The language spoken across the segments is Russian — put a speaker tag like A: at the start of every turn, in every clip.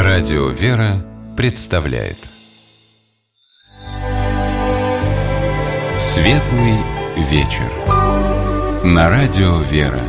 A: Радио «Вера» представляет Светлый вечер на Радио «Вера».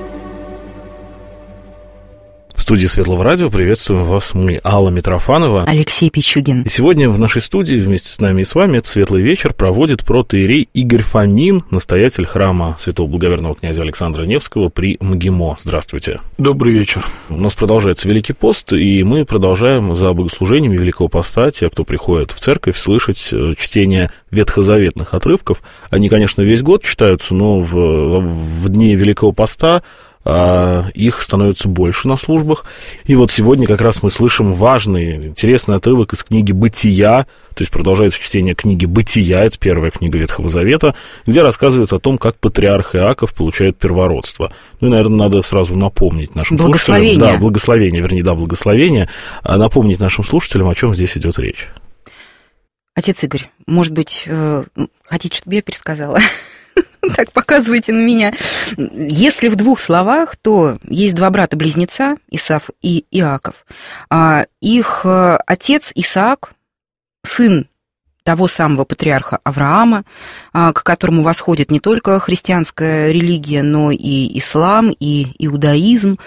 B: В студии Светлого радио приветствуем вас мы, Алла Митрофанова,
C: Алексей Пичугин.
B: И сегодня в нашей студии вместе с нами и с вами этот Светлый вечер проводит протоиерей Игорь Фомин, настоятель храма святого благоверного князя Александра Невского при МГИМО. Здравствуйте.
D: Добрый вечер.
B: У нас продолжается Великий пост, и мы продолжаем за богослужениями Великого поста, те, кто приходит в церковь, слышать чтение ветхозаветных отрывков. Они, конечно, весь год читаются, но в дни Великого поста их становится больше на службах. И вот сегодня как раз мы слышим важный, интересный отрывок из книги «Бытия», то есть продолжается чтение книги «Бытия», это первая книга Ветхого Завета, где рассказывается о том, как патриарх Иаков получает первородство. Ну и, наверное, надо сразу напомнить нашим слушателям... Благословение. Напомнить нашим слушателям, о чем здесь идет речь.
C: Отец Игорь, может быть, хотите, чтобы я пересказала? Так, показывайте на меня. Если в двух словах, то есть два брата-близнеца, Исав и Иаков. Их отец Исаак, сын того самого патриарха Авраама, к которому восходит не только христианская религия, но и ислам, и иудаизм.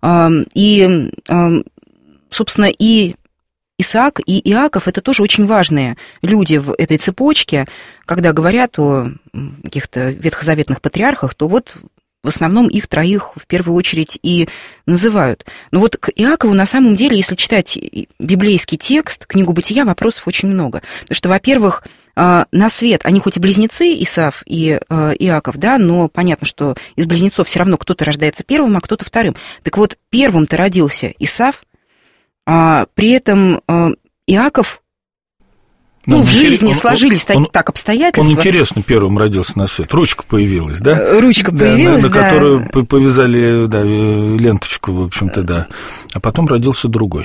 C: И, собственно, и Исаак и Иаков – это тоже очень важные люди в этой цепочке. Когда говорят о каких-то ветхозаветных патриархах, то вот в основном их троих в первую очередь и называют. Но вот к Иакову на самом деле, если читать библейский текст, книгу «Бытия», вопросов очень много. Потому что, во-первых, на свет, они хоть и близнецы, Исав и Иаков, да, но понятно, что из близнецов все равно кто-то рождается первым, а кто-то вторым. Так вот, первым-то родился Исав, при этом Иаков, в жизни сложились так обстоятельства.
D: Он интересно первым родился на свет. Ручка появилась, да?
C: Ручка появилась,
D: на которую повязали ленточку, в общем-то, да. А потом родился другой.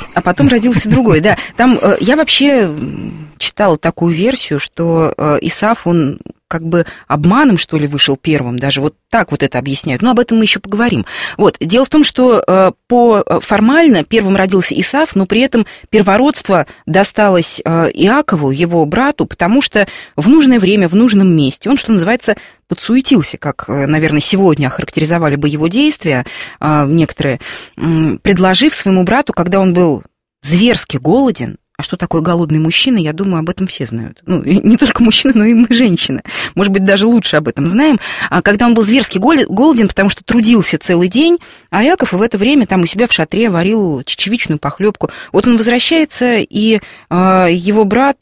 C: Да. Там я вообще читала такую версию, что Исав, он как бы обманом, что ли, вышел первым, даже вот так вот это объясняют, но об этом мы еще поговорим. Вот, дело в том, что формально первым родился Исав, но при этом первородство досталось Иакову, его брату, потому что в нужное время, в нужном месте он, что называется, подсуетился, как, наверное, сегодня охарактеризовали бы его действия некоторые, предложив своему брату, когда он был зверски голоден. А что такое голодный мужчина, я думаю, об этом все знают. Ну, не только мужчины, но и мы, женщины. Может быть, даже лучше об этом знаем. Когда он был зверски голоден, потому что трудился целый день, а Иаков в это время там у себя в шатре варил чечевичную похлебку. Вот он возвращается, и его брат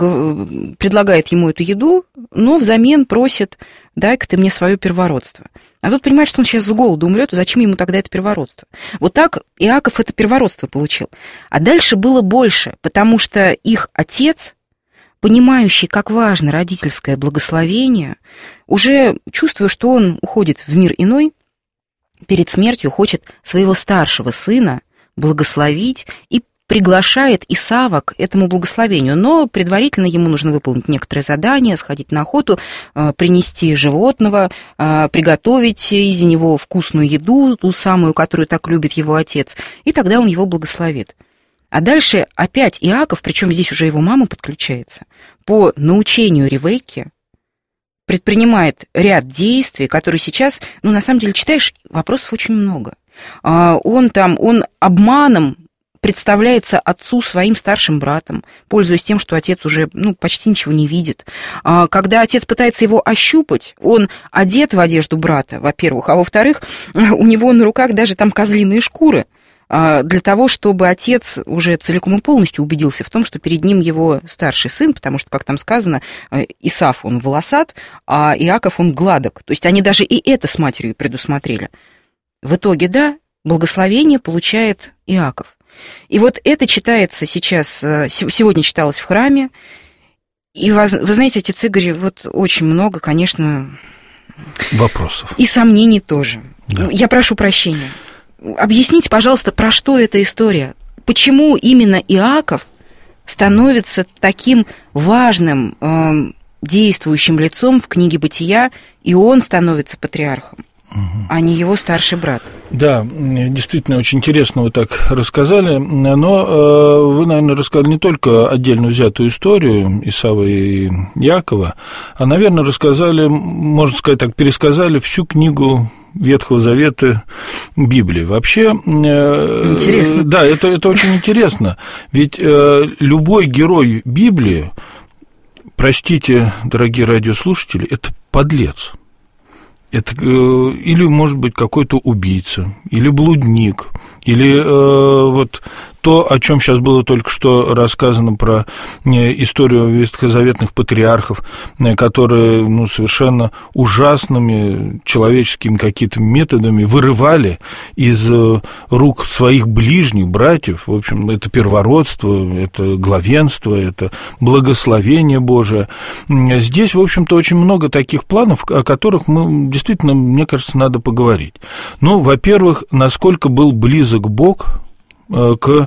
C: предлагает ему эту еду, но взамен просит: дай-ка ты мне свое первородство. А тот понимает, что он сейчас с голоду умрет, и зачем ему тогда это первородство? Вот так Иаков это первородство получил. А дальше было больше, потому что их отец, понимающий, как важно родительское благословение, уже чувствуя, что он уходит в мир иной, перед смертью хочет своего старшего сына благословить и приглашает Исава к этому благословению, но предварительно ему нужно выполнить некоторые задания, сходить на охоту, принести животного, приготовить из него вкусную еду, ту самую, которую так любит его отец, и тогда он его благословит. А дальше опять Иаков, причем здесь уже его мама подключается, по научению Ревекки предпринимает ряд действий, которые сейчас, на самом деле, читаешь, вопросов очень много. Он обманом представляется отцу своим старшим братом, пользуясь тем, что отец уже почти ничего не видит. Когда отец пытается его ощупать, он одет в одежду брата, во-первых, а во-вторых, у него на руках даже там козлиные шкуры, для того, чтобы отец уже целиком и полностью убедился в том, что перед ним его старший сын, потому что, как там сказано, Исав, он волосат, а Иаков, он гладок. То есть они даже и это с матерью предусмотрели. В итоге, да, благословение получает Иаков. И вот это читается сейчас, сегодня читалось в храме, и вы знаете, отец Игорь, вот очень много, конечно,
D: вопросов.
C: И сомнений тоже. Да. Я прошу прощения. Объясните, пожалуйста, про что эта история? Почему именно Иаков становится таким важным действующим лицом в книге «Бытия», и он становится патриархом? а не его старший брат.
D: Да, действительно, очень интересно вы так рассказали, но вы, наверное, рассказали не только отдельно взятую историю Исава и Якова, а, наверное, рассказали, можно сказать так, пересказали всю книгу Ветхого Завета Библии. Вообще, интересно. Да, это очень интересно, ведь любой герой Библии, простите, дорогие радиослушатели, это подлец. Это или, может быть, какой-то убийца, или блудник, или вот то, о чем сейчас было только что рассказано про историю ветхозаветных патриархов, которые, ну, совершенно ужасными человеческими какими-то методами вырывали из рук своих ближних, братьев. В общем, это первородство, это главенство, это благословение Божие. Здесь, в общем-то, очень много таких планов, о которых мы действительно, мне кажется, надо поговорить. Ну, во-первых, насколько был близок Бог к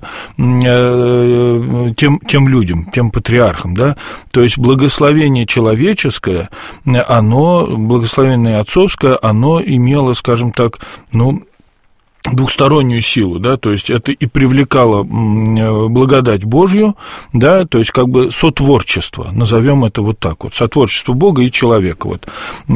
D: тем людям, тем патриархам, да, то есть благословение человеческое, оно, благословение отцовское, оно имело, скажем так, ну, двухстороннюю силу, да, то есть это и привлекало благодать Божью, да, то есть как бы сотворчество, назовем это вот так вот, сотворчество Бога и человека. Вот.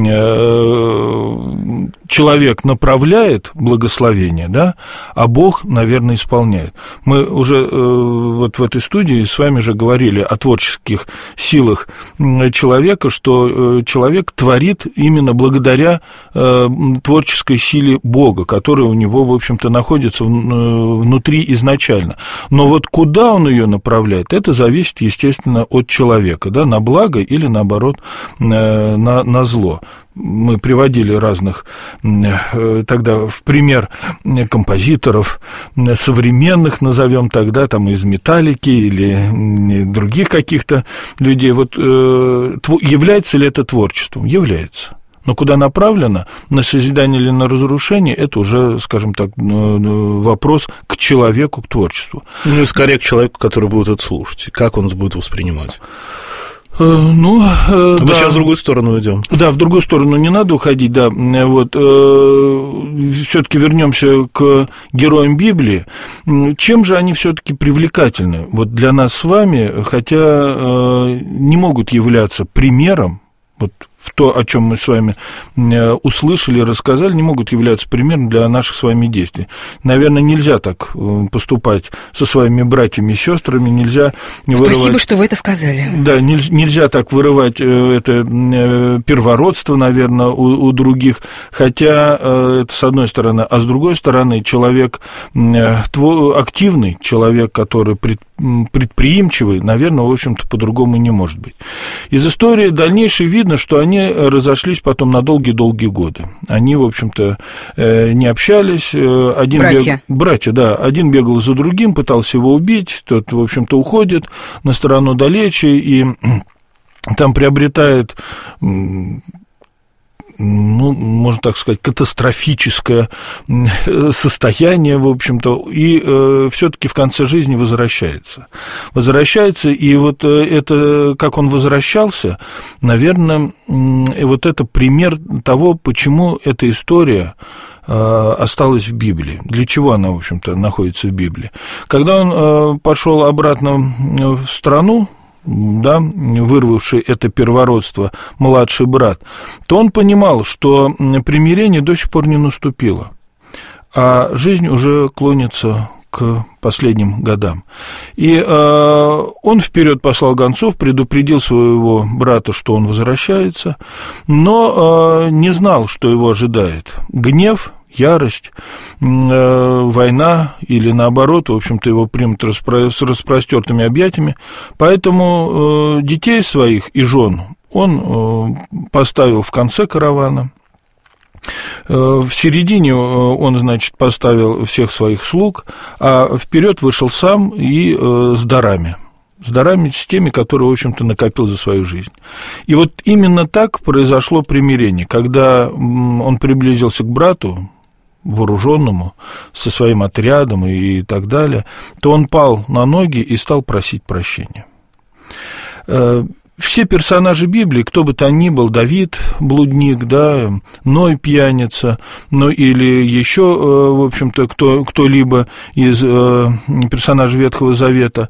D: Человек направляет благословение, да, а Бог, наверное, исполняет. Мы уже вот в этой студии с вами же говорили о творческих силах человека, что человек творит именно благодаря творческой силе Бога, которая у него, в общем-то, находится внутри изначально. Но вот куда он ее направляет, это зависит, естественно, от человека, да, на благо или, наоборот, на зло. Мы приводили разных тогда в пример композиторов современных, назовем тогда, там, из Металлики или других каких-то людей. Вот является ли это творчеством? Является. Но куда направлено, на созидание или на разрушение, это уже, скажем так, вопрос к человеку, к творчеству.
B: Ну, и скорее к человеку, который будет это слушать. Как он это будет воспринимать?
D: Ну,
B: мы сейчас в другую сторону идем.
D: Да, в другую сторону не надо уходить, да. Вот, все-таки вернемся к героям Библии. Чем же они все-таки привлекательны? Вот для нас с вами, хотя не могут являться примером, вот то, о чем мы с вами услышали, рассказали, не могут являться примером для наших с вами действий. Наверное, нельзя так поступать со своими братьями и сестрами, нельзя вырывать...
C: Спасибо, что вы это сказали.
D: Да, нельзя так вырывать это первородство, наверное, у других, хотя это с одной стороны, а с другой стороны, человек активный, человек, который предприимчивый, наверное, в общем-то, по-другому не может быть. Из истории дальнейшей видно, что они разошлись потом на долгие-долгие годы. Они, в общем-то, не общались. Братья, да. Один бегал за другим, пытался его убить, тот, в общем-то, уходит на сторону далече и там приобретает... ну, можно так сказать, катастрофическое состояние, в общем-то, и все-таки в конце жизни возвращается. И вот это, как он возвращался, наверное, вот это пример того, почему эта история осталась в Библии. Для чего она, в общем-то, находится в Библии? Когда он пошел обратно в страну, да, вырвавший это первородство младший брат, то он понимал, что примирение до сих пор не наступило, а жизнь уже клонится к последним годам. И он вперед послал гонцов, предупредил своего брата, что он возвращается, но не знал, что его ожидает. Гнев, ярость, война или наоборот, в общем-то, его примут с распростертыми объятиями. Поэтому детей своих и жен он поставил в конце каравана. В середине он, значит, поставил всех своих слуг, а вперед вышел сам и с дарами, с теми, которые, в общем-то, накопил за свою жизнь. И вот именно так произошло примирение, когда он приблизился к брату, вооруженному, со своим отрядом и так далее, то он пал на ноги и стал просить прощения. все персонажи Библии, кто бы то ни был, Давид блудник, да, Ной пьяница, ну или еще, в общем-то, кто-либо из персонажей Ветхого Завета,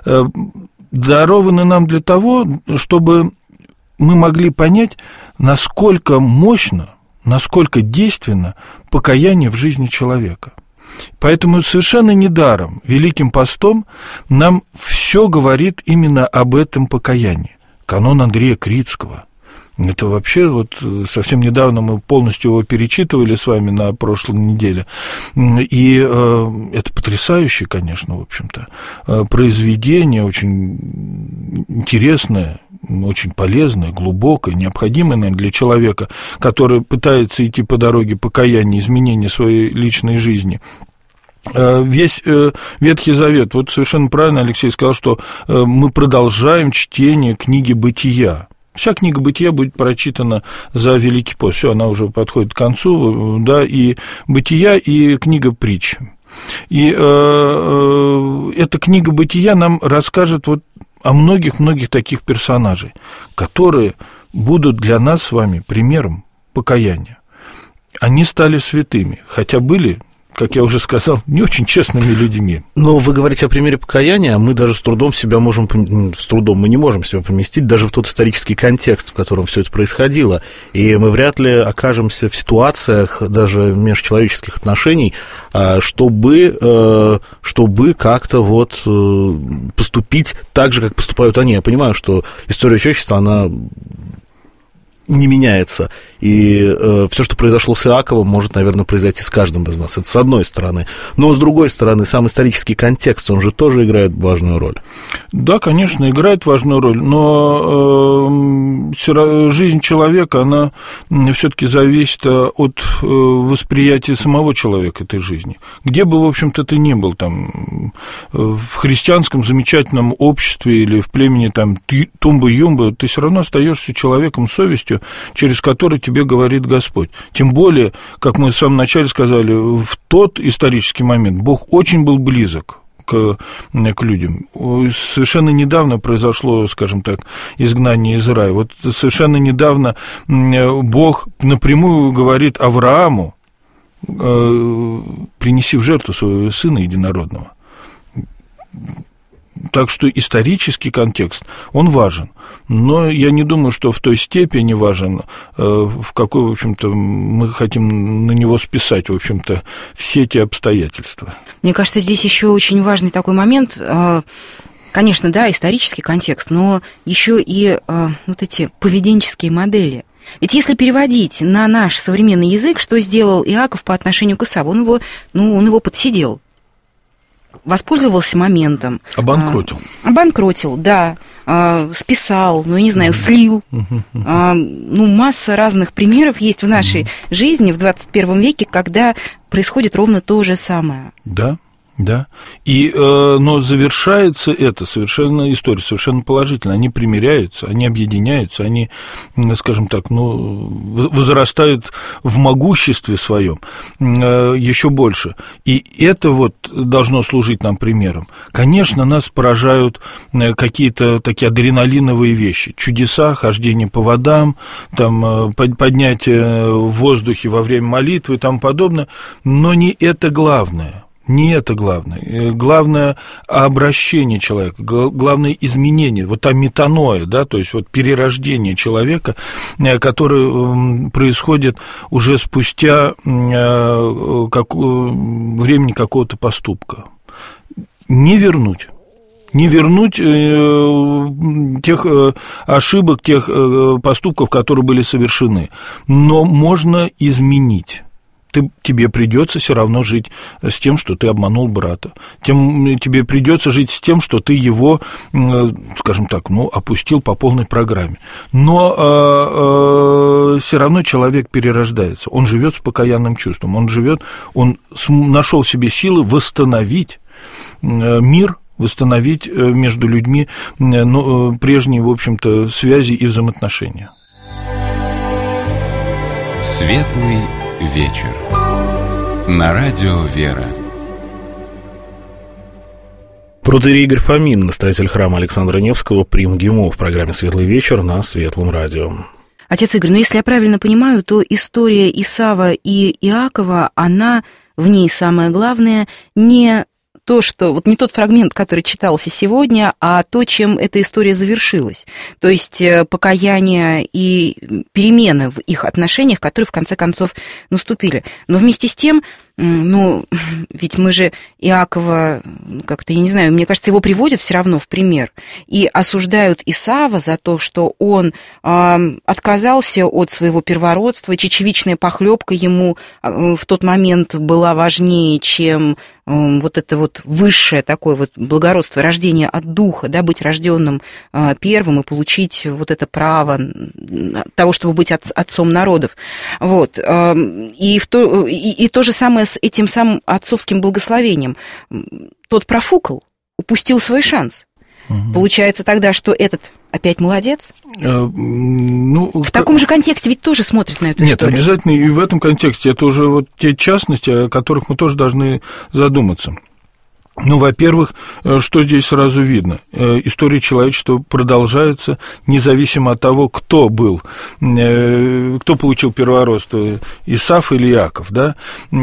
D: дарованы нам для того, чтобы мы могли понять, насколько мощно, насколько действенно покаяние в жизни человека. Поэтому совершенно недаром Великим постом нам все говорит именно об этом покаянии. Канон Андрея Критского. Это вообще вот совсем недавно мы полностью его перечитывали с вами на прошлой неделе. И это потрясающее, конечно, в общем-то, произведение, очень интересное, очень полезное, глубокое, необходимое, наверное, для человека, который пытается идти по дороге покаяния, изменения своей личной жизни. Весь Ветхий Завет, вот совершенно правильно Алексей сказал, что мы продолжаем чтение книги «Бытия». Вся книга «Бытия» будет прочитана за Великий пост. Все, она уже подходит к концу, да, и «Бытия», и книга «Притч». И эта книга «Бытия» нам расскажет вот о многих-многих таких персонажей, которые будут для нас с вами примером покаяния. Они стали святыми, хотя были, как я уже сказал, не очень честными людьми.
B: Но вы говорите о примере покаяния, а мы даже мы не можем себя поместить даже в тот исторический контекст, в котором все это происходило. И мы вряд ли окажемся в ситуациях даже межчеловеческих отношений, чтобы как-то вот поступить так же, как поступают они. Я понимаю, что история человечества, она не меняется, и все, что произошло с Иаковом, может, наверное, произойти с каждым из нас. Это с одной стороны. Но с другой стороны, сам исторический контекст, он же тоже играет важную роль.
D: Да, конечно, играет важную роль, но жизнь человека, она все-таки зависит от восприятия самого человека этой жизни. Где бы, в общем-то, ты ни был, там, в христианском замечательном обществе или в племени там Тумба-Юмба, ты все равно остаешься человеком с совестью, через который тебе говорит Господь. Тем более, как мы в самом начале сказали, в тот исторический момент Бог очень был близок к людям. Совершенно недавно произошло, скажем так, изгнание из рая. Вот совершенно недавно Бог напрямую говорит Аврааму: принеси в жертву своего сына единородного. Так что исторический контекст, он важен. Но я не думаю, что в той степени важен, в какой, в общем-то, мы хотим на него списать, в общем-то, все эти обстоятельства.
C: Мне кажется, здесь еще очень важный такой момент. Конечно, да, исторический контекст, но еще и вот эти поведенческие модели. Ведь если переводить на наш современный язык, что сделал Иаков по отношению к Исаву, он его подсидел. Воспользовался моментом. Обанкротил, да. Списал, я не знаю, слил. Масса разных примеров есть в нашей жизни в 21 веке, когда происходит ровно то же самое.
D: Да. Да, но завершается это история совершенно положительно. Они примиряются, они объединяются, они, скажем так, возрастают в могуществе своем еще больше. И это вот должно служить нам примером. Конечно, нас поражают какие-то такие адреналиновые вещи, чудеса, хождение по водам, там, поднятие в воздухе во время молитвы и тому подобное, но не это главное. Не это главное. Главное обращение человека, главное изменение, вот та метаноя, да, то есть вот перерождение человека, которое происходит уже спустя времени какого-то поступка. Не вернуть тех ошибок, тех поступков, которые были совершены, но можно изменить. Тебе придется все равно жить с тем, что ты обманул брата. Тебе придется жить с тем, что ты его, скажем так, опустил по полной программе. Но все равно человек перерождается. Он живет с покаянным чувством. Он нашел в себе силы восстановить мир, восстановить между людьми прежние, в общем-то, связи и взаимоотношения.
A: Светлый вечер. На радио «Вера».
B: Протоиерей Игорь Фомин, настоятель храма Александра Невского при МГИМО в программе «Светлый вечер» на Светлом радио.
C: Отец Игорь, если я правильно понимаю, то история Исава и Иакова, она, в ней самое главное, не то, что... Вот не тот фрагмент, который читался сегодня, а то, чем эта история завершилась. То есть покаяние и перемены в их отношениях, которые, в конце концов, наступили. Но вместе с тем, ведь мы же Иакова, как-то, я не знаю, мне кажется, его приводят все равно в пример. И осуждают Исава за то, что он отказался от своего первородства, чечевичная похлебка ему в тот момент была важнее, чем вот это вот высшее такое вот благородство, рождение от духа, да, быть рожденным первым и получить вот это право того, чтобы быть отцом народов. Вот. И то же самое с этим самым отцовским благословением. Тот профукал, упустил свой шанс. Угу. Получается тогда, что этот опять молодец? В таком же контексте ведь тоже смотрят на эту историю.
D: Нет, обязательно и в этом контексте. Это уже вот те частности, о которых мы тоже должны задуматься. Во-первых, что здесь сразу видно? История человечества продолжается, независимо от того, кто получил первородство, Исав или Иаков, да?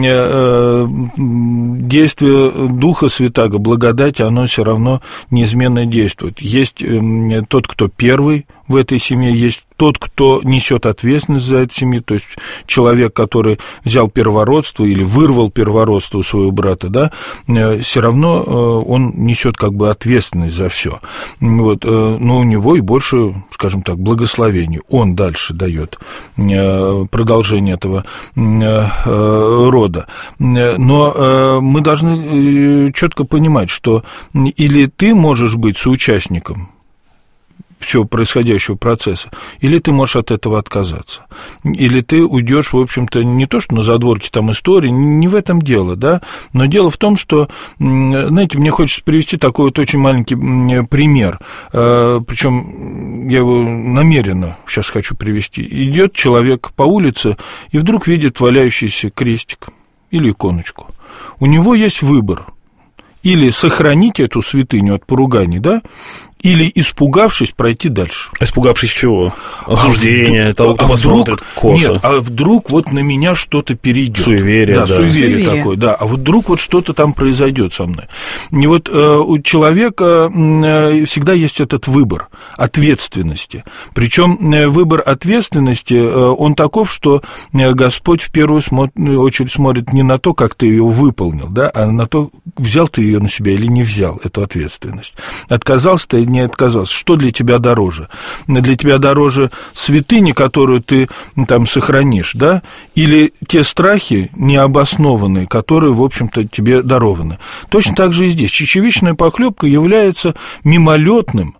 D: Действие Духа Святаго, благодати, оно все равно неизменно действует. Есть тот, кто первый в этой семье, есть тот, кто несет ответственность за эту семью, то есть человек, который взял первородство или вырвал первородство у своего брата, да, все равно он несет как бы ответственность за все. Вот, но у него и больше, скажем так, благословений. Он дальше дает продолжение этого рода. Но мы должны четко понимать, что или ты можешь быть соучастником всего происходящего процесса, или ты можешь от этого отказаться, или ты уйдешь, в общем-то, не то что на задворке там истории, не в этом дело, да, но дело в том, что, знаете, мне хочется привести такой вот очень маленький пример, причем я его намеренно сейчас хочу привести. Идет человек по улице и вдруг видит валяющийся крестик или иконочку. У него есть выбор: или сохранить эту святыню от поруганий, да, или, испугавшись, пройти дальше.
B: Испугавшись чего? Осуждения, того, кто посмотрит косо.
D: Нет, а вдруг вот на меня что-то перейдет.
B: Суеверие,
D: да. Суеверие такое, да. А вот вдруг вот что-то там произойдет со мной. И вот у человека всегда есть этот выбор ответственности. Причем выбор ответственности, он таков, что Господь в первую очередь смотрит не на то, как ты ее выполнил, да, а на то, взял ты ее на себя или не взял, эту ответственность. Отказался ты, не отказался. Что для тебя дороже? Для тебя дороже святыня, которую ты там сохранишь, да, или те страхи необоснованные, которые, в общем-то, тебе дарованы. Точно так же и здесь. Чечевичная похлебка является мимолетным,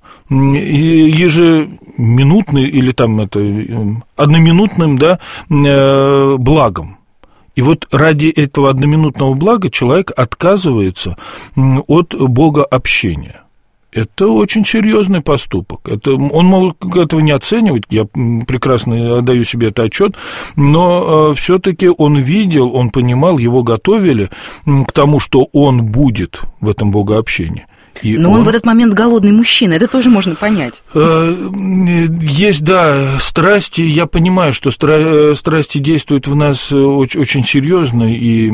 D: ежеминутным или там одноминутным, да, благом. И вот ради этого одноминутного блага человек отказывается от богообщения. Это очень серьезный поступок. Он мог этого не оценивать, я прекрасно отдаю себе этот отчет, но все-таки он видел, он понимал, его готовили к тому, что он будет в этом богообщении.
C: Но он в этот момент голодный мужчина, это тоже можно понять.
D: Есть, да, страсти. Я понимаю, что страсти действуют в нас очень серьезно и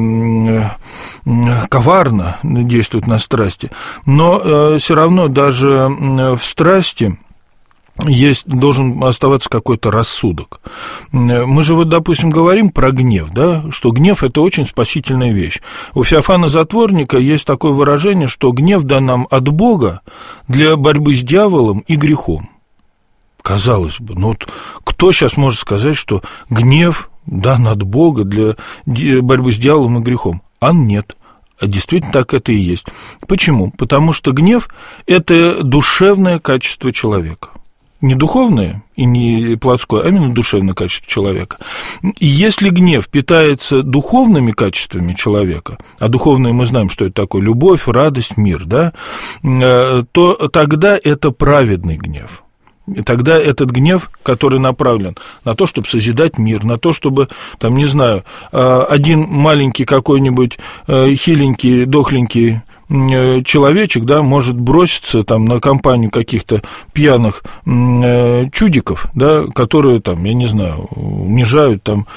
D: коварно действуют на страсти. Но все равно даже в страсти должен оставаться какой-то рассудок. Мы же вот, допустим, говорим про гнев, да, что гнев – это очень спасительная вещь. У Феофана Затворника есть такое выражение, что гнев дан нам от Бога для борьбы с дьяволом и грехом. Казалось бы, вот кто сейчас может сказать, что гнев дан от Бога для борьбы с дьяволом и грехом? А нет. А действительно так это и есть. Почему? Потому что гнев – это душевное качество человека. Не духовное и не плотское, а именно душевное качество человека. И если гнев питается духовными качествами человека, а духовные мы знаем, что это такое: любовь, радость, мир, да, то тогда это праведный гнев. И тогда этот гнев, который направлен на то, чтобы созидать мир, на то, чтобы, там, не знаю, один маленький какой-нибудь хиленький, дохленький человечек, да, может броситься там на компанию каких-то пьяных чудиков, да, которые там, я не знаю, унижают там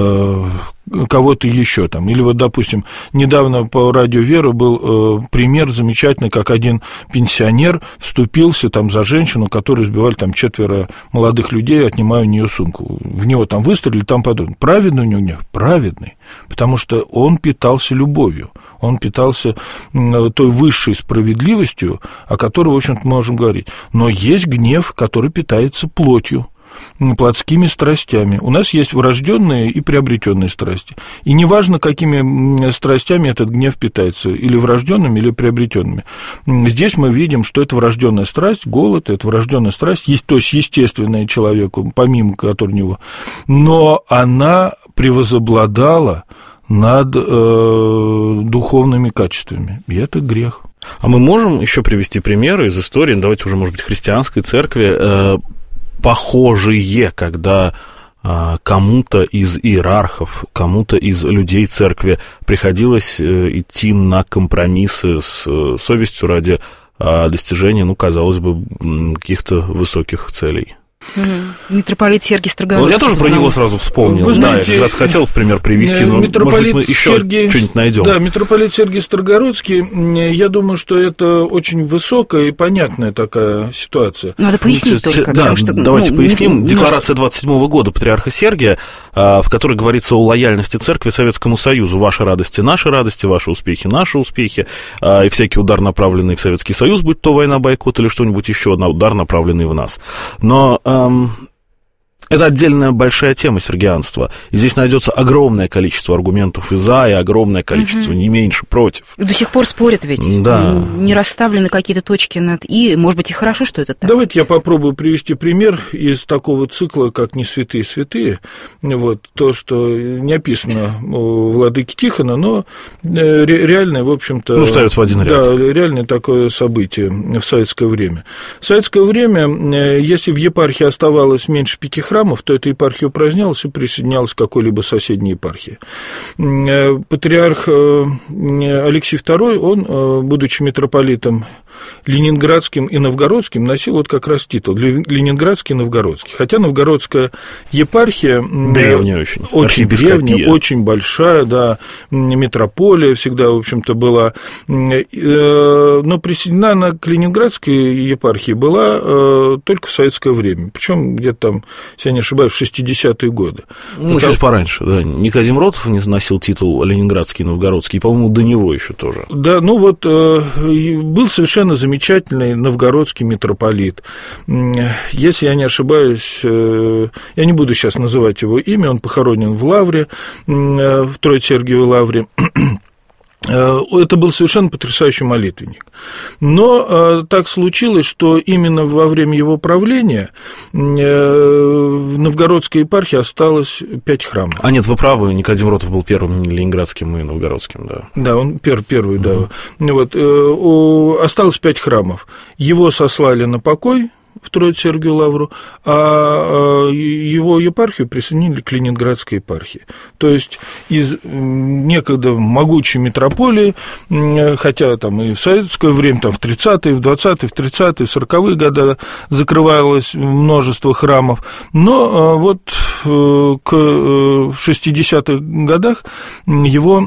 D: кого-то еще там. Или вот, допустим, недавно по радио «Вера» был пример замечательный, как один пенсионер вступился там за женщину, которую избивали там 4 молодых людей, отнимая у нее сумку. В него там выстрелили, там подобное. Праведный у него? Нет, праведный, потому что он питался любовью, он питался той высшей справедливостью, о которой, в общем-то, мы можем говорить. Но есть гнев, который питается плотью, плотскими страстями. У нас есть врожденные и приобретенные страсти. И неважно, какими страстями этот гнев питается, или врожденными, или приобретенными. Здесь мы видим, что это врожденная страсть, голод, это врожденная страсть, есть, то есть естественная человеку, помимо которой него, но она превозобладала над духовными качествами, и это грех.
B: А мы можем еще привести примеры из истории, давайте уже, может быть, христианской церкви, похожие, когда кому-то из иерархов, кому-то из людей церкви приходилось идти на компромиссы с совестью ради достижения, ну, казалось бы, каких-то высоких целей.
C: Митрополит Сергий Строгородский.
B: Вот я тоже про него сразу вспомнил.
D: Вы знаете,
B: да, я как раз хотел пример привести, но, может быть, мы еще что-нибудь найдем.
D: Да, митрополит Сергий Строгородский, я думаю, что это очень высокая и понятная такая ситуация.
C: Надо пояснить только.
B: Да,
C: что,
B: давайте поясним. Декларация 27-го года патриарха Сергия, в которой говорится о лояльности церкви Советскому Союзу. Ваши радости, наши успехи, наши успехи. И всякий удар, направленный в Советский Союз, будь то война, бойкот или что-нибудь еще, удар, направленный в нас. Но это отдельная большая тема сергианства. И здесь найдется огромное количество аргументов и за, и огромное количество не меньше против. И до сих пор спорят ведь. Да. Не расставлены какие-то точки над «и». Может быть, и хорошо, что это так.
D: Давайте я попробую привести пример из такого цикла, как «Не святые святые». Вот, то, что не описано у владыки Тихона, но реальное, в общем-то...
B: Ну, ставится в один ряд.
D: Да, реальное такое событие в советское время. В советское время, если в епархии оставалось меньше 5 храмов, то эта епархия упразднялась и присоединялась к какой-либо соседней епархии. Патриарх Алексий II, он, будучи митрополитом ленинградским и новгородским, носил вот как раз титул ленинградский и новгородский. Хотя новгородская епархия
B: древняя
D: очень древняя, очень большая, да, метрополия всегда, в общем-то, была, но присоединена она к ленинградской епархии была только в советское время, причем где-то там, если я не ошибаюсь, в 60-е годы.
B: Ну, чуть пораньше, да. Никодим Ротов не носил титул ленинградский и новгородский, по-моему, до него еще тоже.
D: Да, ну вот был совершенно замечательный новгородский митрополит. Если я не ошибаюсь, я не буду сейчас называть его имя, он похоронен в Лавре, в Троице-Сергиевой Лавре. Это был совершенно потрясающий молитвенник. Но так случилось, что именно во время его правления в новгородской епархии осталось 5 храмов.
B: А нет, вы правы, Никодим Ротов был первым ленинградским и новгородским, да.
D: Да, он первый, да. Вот, осталось 5 храмов. Его сослали на покой в Троице-Сергиеву Лавру, а его епархию присоединили к Ленинградской епархии. То есть из некогда могучей метрополии, хотя там и в советское время, там в 30-е, в 20-е, в 30-е, в 40-е годы закрывалось множество храмов, но вот в 60-х годах в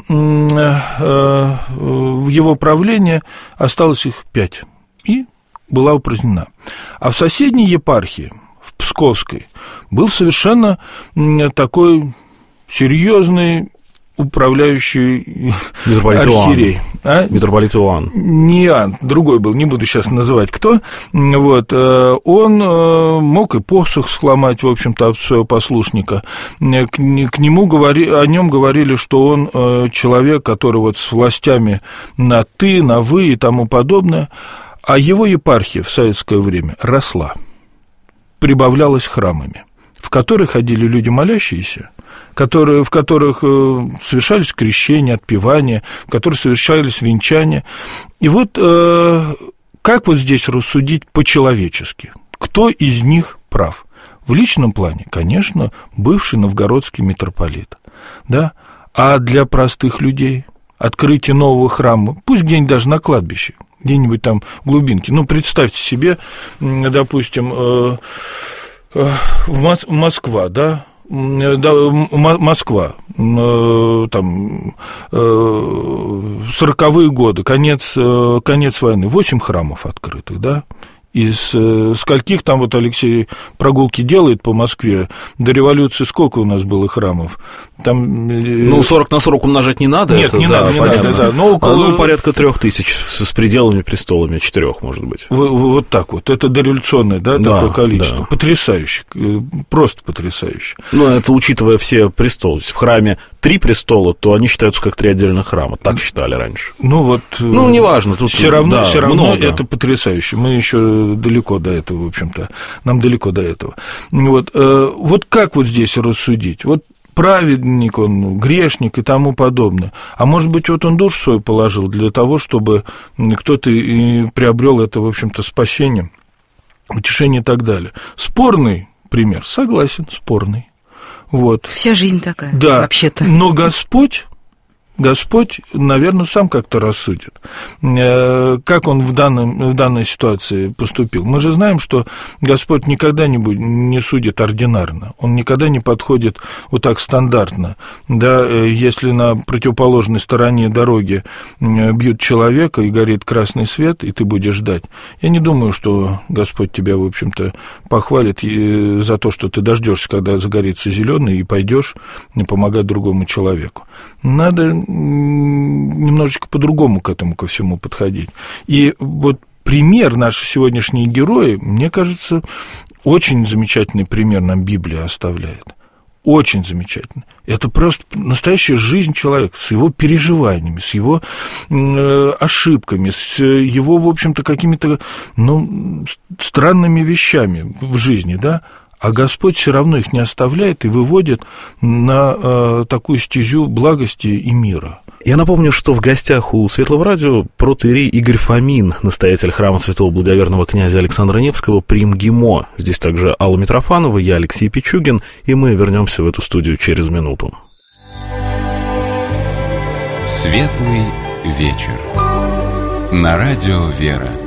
D: его правлении осталось их 5, и была упразднена. А в соседней епархии, в Псковской, был совершенно такой серьезный управляющий архиерей.
B: Митрополит Иоанн.
D: Не Иоанн, другой был, не буду сейчас называть кто. Вот. Он мог и посох сломать, в общем-то, от своего послушника. К нему о нем говорили, что он человек, который вот с властями на «ты», на «вы» и тому подобное. А его епархия в советское время росла, прибавлялась храмами, в которые ходили люди молящиеся, в которых совершались крещения, отпевания, в которых совершались венчания. И вот как вот здесь рассудить по-человечески? Кто из них прав? В личном плане, конечно, бывший новгородский митрополит, да? А для простых людей, открытие нового храма, пусть где-нибудь даже на кладбище, где-нибудь там в глубинке. Ну, представьте себе, допустим, Москва, да, Москва, там, 40-е годы, конец войны, 8 храмов открытых, да, из скольких там вот Алексей прогулки делает по Москве, до революции сколько у нас было храмов? Там,
B: 40 на 40 умножать не надо?
D: Нет, не надо, да. Но
B: порядка 3000 с пределами, престолами, 4, может быть.
D: Вот так вот, это дореволюционное, да, такое количество.
B: Да.
D: Потрясающе, просто потрясающе.
B: Ну, это учитывая все престолы. Если в храме 3 престола, то они считаются как 3 отдельных храма. Так считали раньше. Неважно. Тут
D: все равно это потрясающе. Мы еще далеко до этого, в общем-то. Нам далеко до этого. Вот как вот здесь рассудить? Вот праведник он, грешник и тому подобное. А может быть, вот он душу свою положил для того, чтобы кто-то и приобрел это, в общем-то, спасение, утешение и так далее. Спорный пример, согласен, спорный. Вот.
C: Вся жизнь такая,
D: да,
C: вообще-то.
D: Но Господь, наверное, сам как-то рассудит, как он в данной ситуации поступил. Мы же знаем, что Господь никогда не судит ординарно, он никогда не подходит вот так стандартно. Да, если на противоположной стороне дороги бьют человека и горит красный свет, и ты будешь ждать, я не думаю, что Господь тебя, в общем-то, похвалит за то, что ты дождешься, когда загорится зеленый, и пойдешь помогать другому человеку. Надо немножечко по-другому к этому ко всему подходить. И вот пример, наши сегодняшние герои, мне кажется, очень замечательный пример нам Библия оставляет. Очень замечательно. Это просто настоящая жизнь человека с его переживаниями, с его ошибками, с его, в общем-то, какими-то странными вещами в жизни, да? А Господь все равно их не оставляет и выводит на такую стезю благости и мира.
B: Я напомню, что в гостях у Светлого радио протоиерей Игорь Фомин, настоятель храма святого благоверного князя Александра Невского при МГИМО. Здесь также Алла Митрофанова, я Алексей Пичугин, и мы вернемся в эту студию через минуту.
A: Светлый вечер. На радио «Вера».